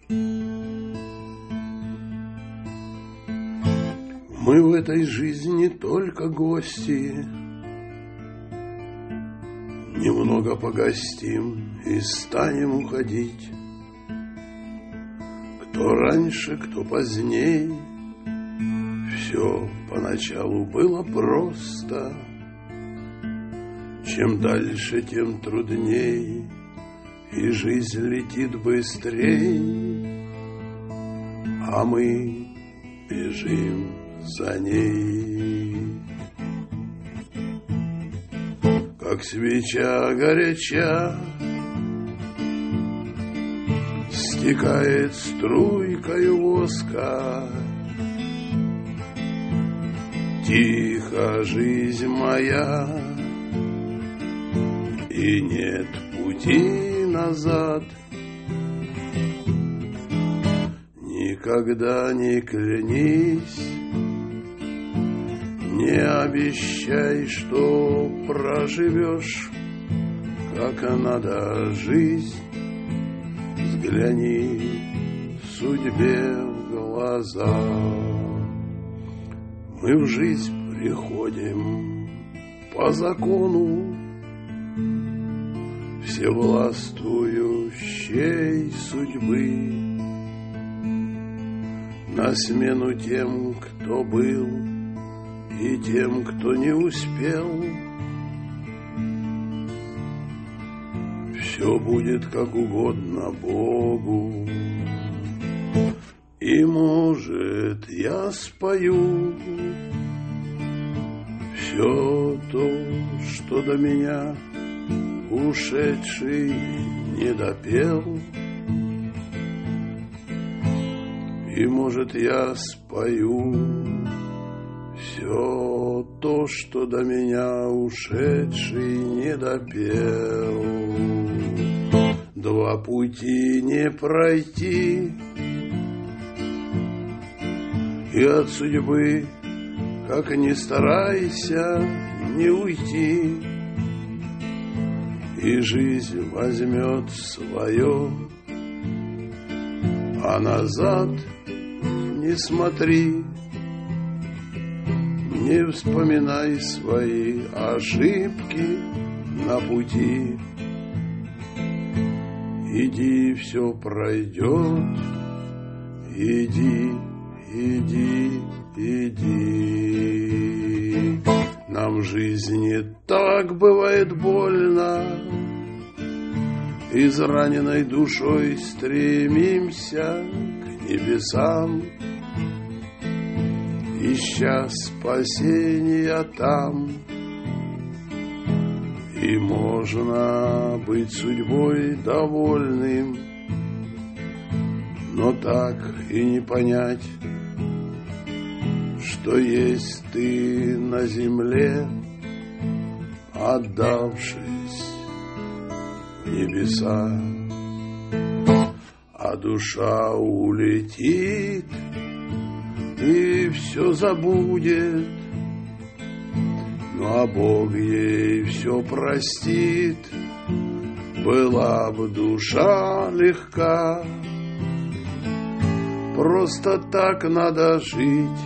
Мы в этой жизни только гости, немного погостим и станем уходить. Кто раньше, кто поздней, все поначалу было просто. Чем дальше, тем трудней, и жизнь летит быстрей, а мы бежим за ней. Как свеча горяча стекает струйкою воска, тихо жизнь моя, и нет пути назад. Никогда не клянись, не обещай, что проживешь, как надо жизнь. Взгляни судьбе в глаза. Мы в жизнь приходим по закону всевластвующей судьбы, на смену тем, кто был, и тем, кто не успел. Все будет как угодно Богу, и, может, я спою все то, что до меня ушедший не допел. И, может, я спою все то, что до меня ушедший не допел. Два пути не пройти, и от судьбы, как ни старайся, не уйти. И жизнь возьмет свое, а назад не смотри, не вспоминай свои ошибки на пути. Иди, все пройдет, иди, иди, иди. Нам в жизни так бывает больно, израненной душой стремимся к небесам, ища спасения там. И можно быть судьбой довольным, но так и не понять, что есть ты на земле, отдавшись в небеса. А душа улетит и все забудет, ну а Бог ей все простит. Была бы душа легка, просто так надо жить,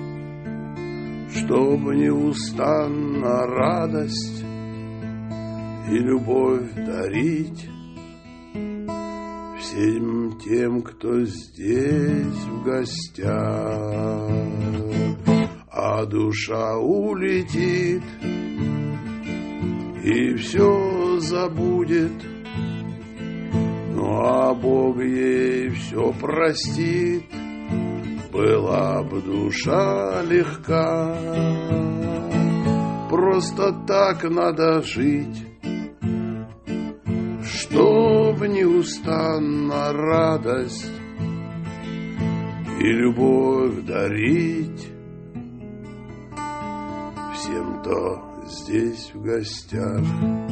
чтобы неустанно радость и любовь дарить всем тем, кто здесь в гостях. А душа улетит и все забудет, ну а Бог ей все простит. Была бы душа легка, просто так надо жить, чтоб неустанно радость и любовь дарить всем, кто здесь в гостях.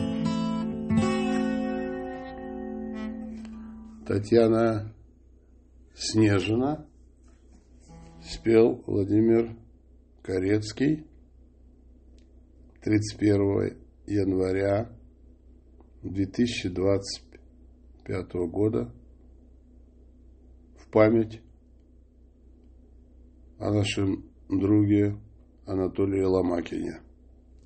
Татьяна Снежина, спел Владимир Корецкий, 31 января 2025 года память о нашем друге Анатолии Ломакине.